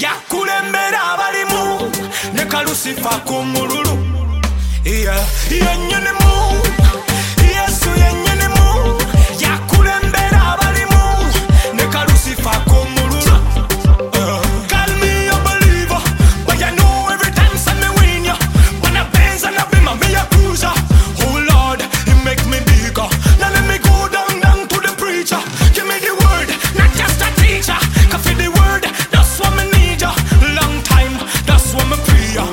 yakulembera abalimu ne kalusifa ku mululu. Yennyinimu Yesu yennyinimu yakulembera abalimu ne kalusifa ku mululu. Call me a believer, but you know every time send me win ya. When I Benz and I bima me a cruiser. Oh Lord, He make me bigger. Now let me go down to the preacher. Give me the word, not just a teacher. Cause for the word, that's what me need ya. Long time, that's what me pray ya.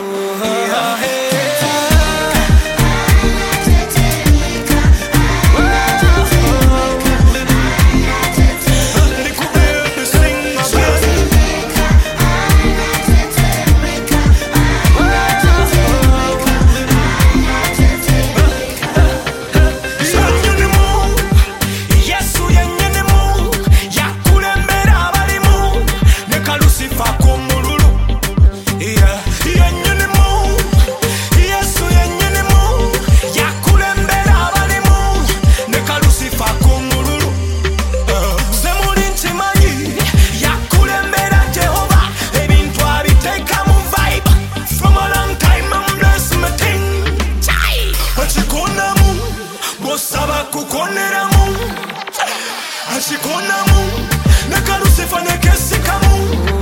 Achikonamu ne kalusifa ne kesikamu.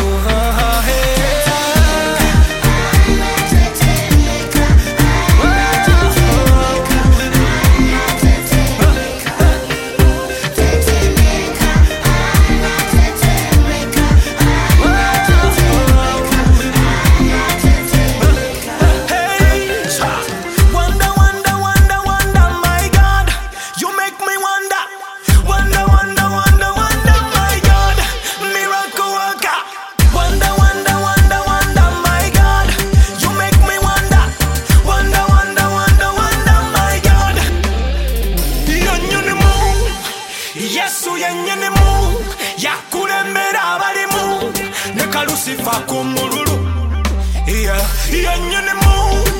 Yesu yennyinimu yakulembera abalimu ne kalusifa ku mululu. Yennyinimu